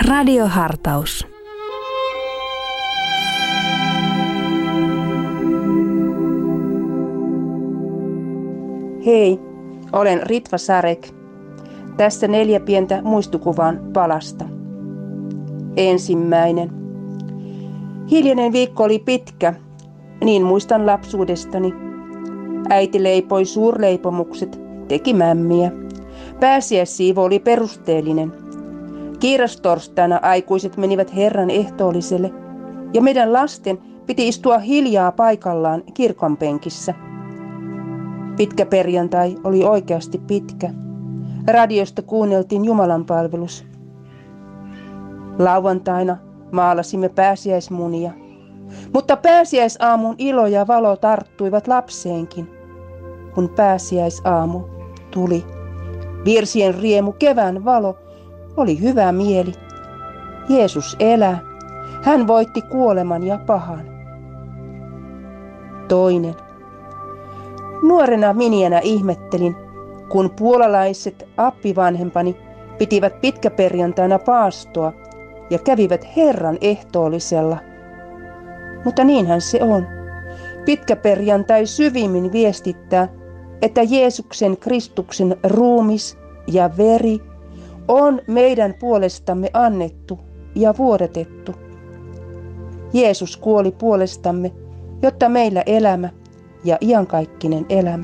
Radiohartaus. Hei, olen Ritva Sarek. Tässä 4 pientä muistokuvan palasta. Ensimmäinen. Hiljainen viikko oli pitkä, niin muistan lapsuudestani. Äiti leipoi suurleipomukset, teki mämmiä. Pääsiäissiivo oli perusteellinen. Kiirastorstaina aikuiset menivät Herran ehtoolliselle ja meidän lasten piti istua hiljaa paikallaan kirkon penkissä. Pitkä perjantai oli oikeasti pitkä. Radiosta kuunneltiin jumalanpalvelus. Lauantaina maalasimme pääsiäismunia, mutta pääsiäisaamun ilo ja valo tarttuivat lapseenkin, kun pääsiäisaamu tuli. Virsien riemu, kevään valo, oli hyvä mieli. Jeesus elää. Hän voitti kuoleman ja pahan. Toinen. Nuorena miniänä ihmettelin, kun puolalaiset appivanhempani pitivät pitkäperjantaina paastoa ja kävivät Herran ehtoollisella. Mutta niinhän se on. Pitkäperjantai syvimmin viestittää, että Jeesuksen Kristuksen ruumis ja veri on meidän puolestamme annettu ja vuodatettu. Jeesus kuoli puolestamme, jotta meillä elämä ja iankaikkinen elämä.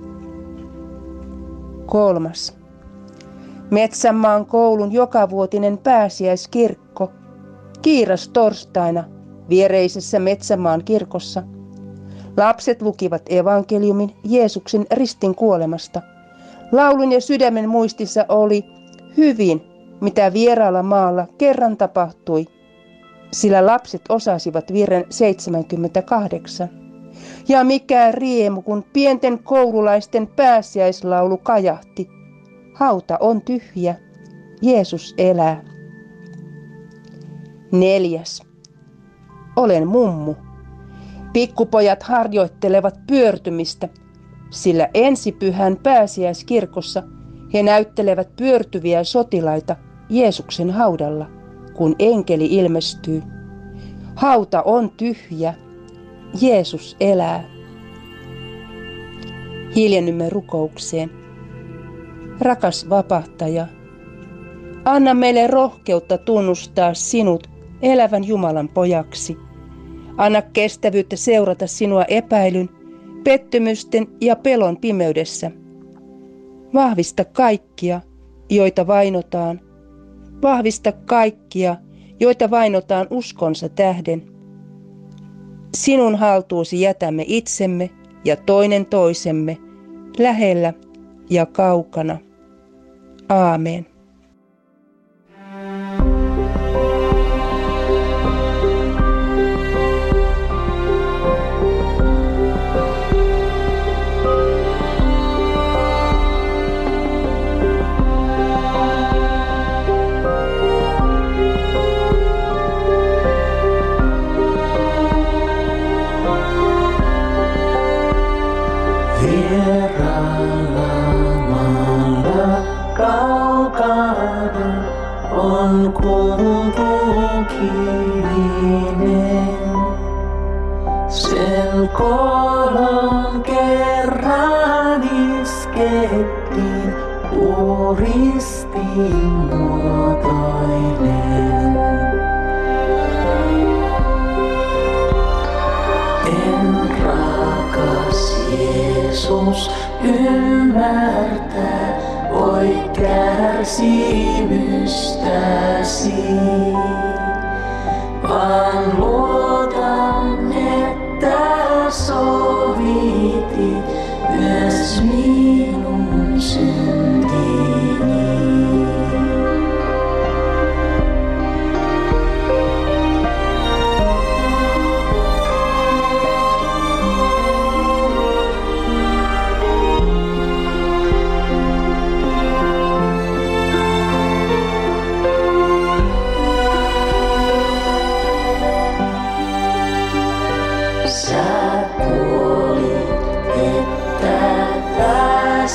3. Metsänmaan koulun jokavuotinen pääsiäiskirkko kiirastorstaina viereisessä Metsänmaan kirkossa. Lapset lukivat evankeliumin Jeesuksen ristin kuolemasta. Laulun ja sydämen muistissa oli hyvin, mitä vieraalla maalla kerran tapahtui, sillä lapset osasivat virren 78. Ja mikä riemu, kun pienten koululaisten pääsiäislaulu kajahti. Hauta on tyhjä, Jeesus elää. 4. Olen mummu. Pikkupojat harjoittelevat pyörtymistä, sillä ensipyhän pääsiäiskirkossa he näyttelevät pyörtyviä sotilaita Jeesuksen haudalla, kun enkeli ilmestyy. Hauta on tyhjä, Jeesus elää. Hiljennymme rukoukseen. Rakas vapahtaja, anna meille rohkeutta tunnustaa sinut elävän Jumalan pojaksi. Anna kestävyyttä seurata sinua epäilyn, pettymysten ja pelon pimeydessä. Vahvista kaikkia, joita vainotaan. Vahvista kaikkia, joita vainotaan uskonsa tähden. Sinun haltuusi jätämme itsemme ja toinen toisemme, lähellä ja kaukana. Aamen. On kuultu kivinen, sen kolon kerran iskettiin ristin muotoinen. En rakas Jeesus ymmärtää voi kärsimystäsi, vaan luotan, että sovitit myös minun syntini.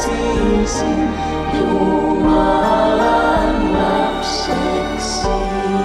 Jumalan lapseksi.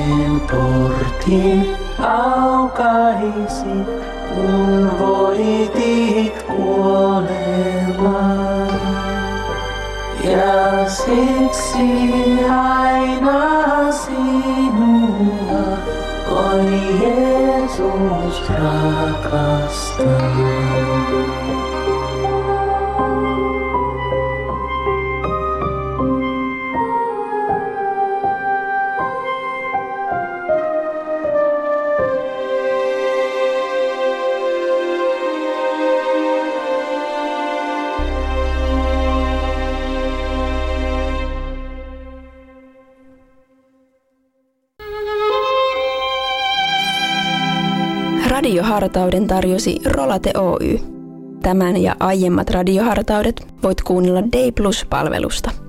Ikuisen portin aukaisit, kun voitit kuoleman. Ja siksi aina sinua, oi Jeesus, rakastan. Radiohartauden tarjosi Rolate Oy. Tämän ja aiemmat radiohartaudet voit kuunnella Day Plus-palvelusta.